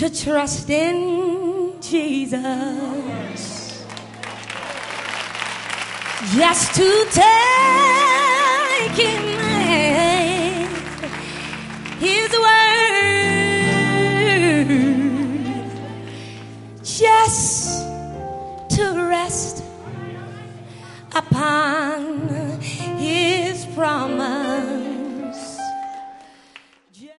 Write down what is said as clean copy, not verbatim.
to trust in Jesus, just to take Him at His